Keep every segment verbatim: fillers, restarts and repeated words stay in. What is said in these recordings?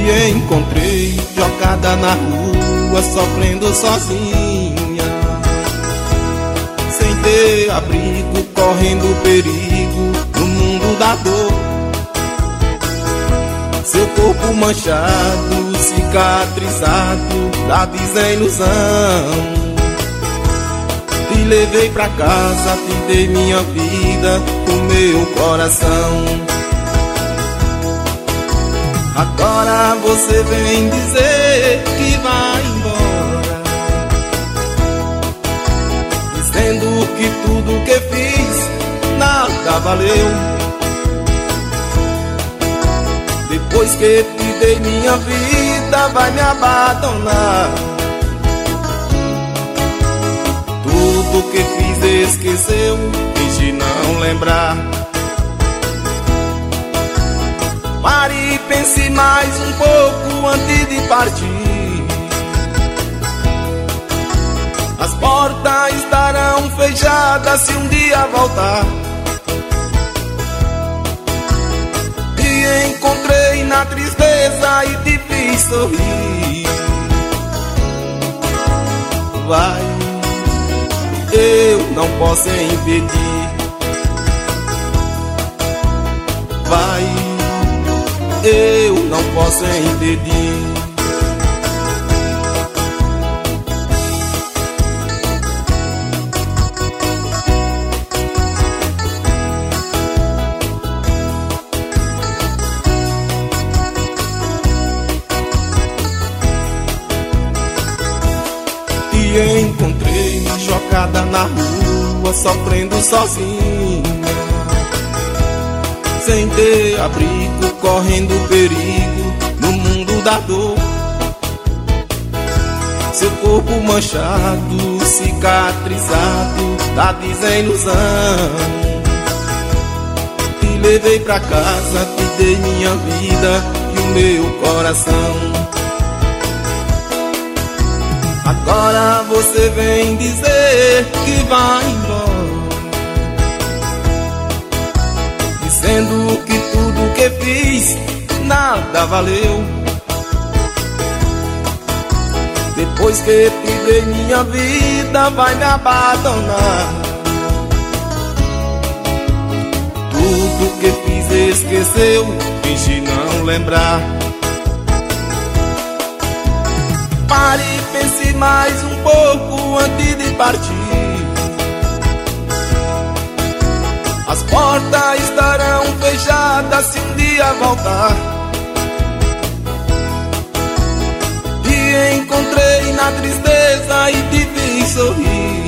Te encontrei jogada na rua, sofrendo sozinha, sem ter abrigo, correndo perigo no mundo da dor. Seu corpo manchado, cicatrizado, da desilusão. Te levei pra casa, te dei minha vida, o meu coração. Agora você vem dizer que vai embora, dizendo que tudo que fiz nada valeu. Depois que te dei minha vida, vai me abandonar. Tudo que fiz esqueceu, finge não lembrar. Pare e pense mais um pouco antes de partir. As portas estarão fechadas se um dia voltar. Te encontrei na tristeza e te fiz sorrir. Vai, eu não posso impedir. Vai, eu não posso impedir. Te encontrei jogada na rua, sofrendo sozinha, sem ter abrigo, correndo perigo no mundo da dor. Seu corpo manchado, cicatrizado, da desilusão. Te levei pra casa, te dei minha vida e o meu coração. Agora você vem dizer que vai embora, dizendo que tudo que fiz nada valeu. Depois que te dei minha vida, vai me abandonar. Tudo que fiz esqueceu, finge não lembrar. Pare e pense mais um pouco antes de partir. As portas estarão fechadas se um dia voltar. Te encontrei na tristeza e te fiz sorrir.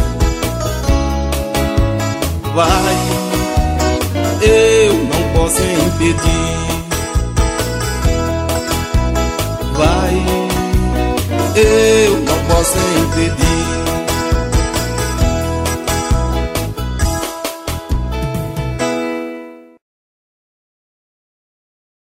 Vai, eu não posso impedir. Vai, eu não posso impedir.